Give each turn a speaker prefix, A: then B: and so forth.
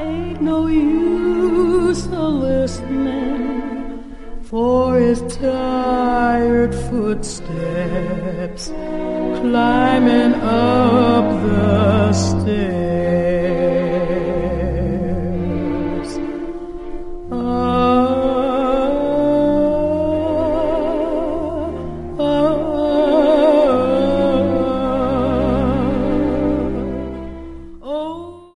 A: ain't no use a listening for his tired footsteps climbing up the stairs.